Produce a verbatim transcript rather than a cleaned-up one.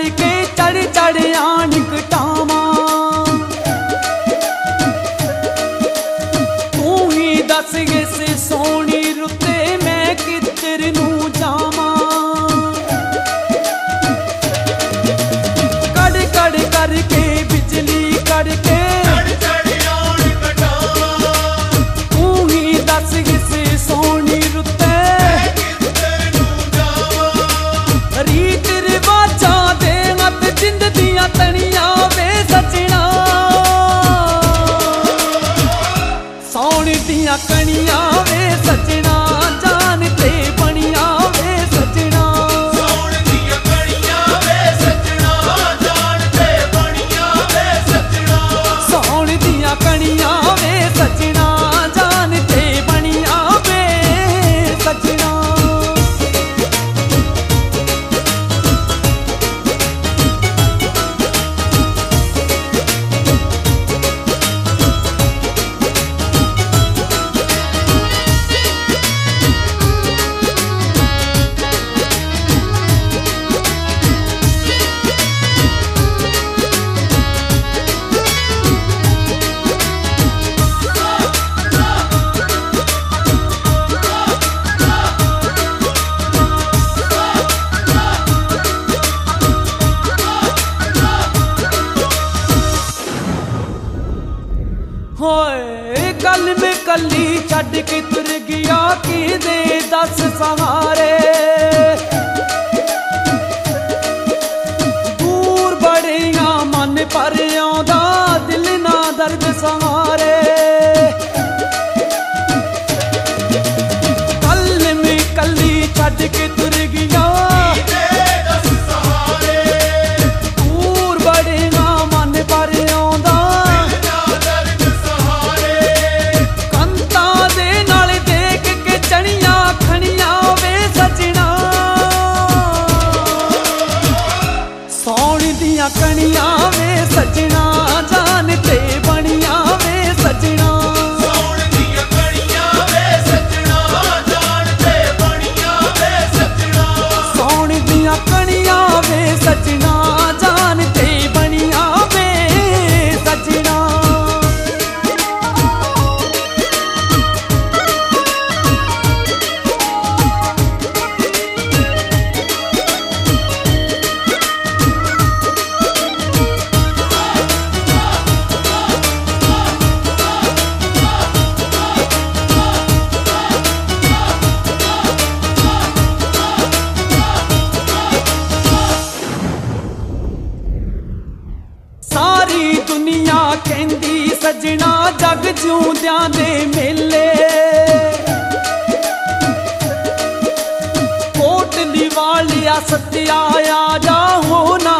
चढ़ के चढ़ चढ़ आन कटावा तू ही दस इस सोनी रुते मैं किधर नू जावा कड़ कड़ करके बिजली करके तू ही दस इस सोनी रुते रीत रिवाजा दे मत जिंद दियां तनिया वे सजना सौन दियां कनिया वे सजना जान ते बनिया वे सजना सौन दियां कनिया वे सजना जान ते बनिया वे सजना सौन दियां कनिया वे सजना जान ते बनिया वे सजना होए कल में कली छड़ के तुर गया कि दे दस सहारे दूर बड़िया मन पर आंदा दिल ना दर्द सहारे कल में कली छड़ के तुर गया दस सहारे दूर बड़िया मन पर आंदा कनिया वे सजना जान ते बनिया वे सजना सौन दियां कनिया वे सजना जान ते बनिया वे सजना सौन दियां कनिया वे सजना जान ते बनिया वे सजना सारी दुनिया कहंदी सजना जग जिउंदियां दे मेले कोटली वालिया सत्या आ जा हो ना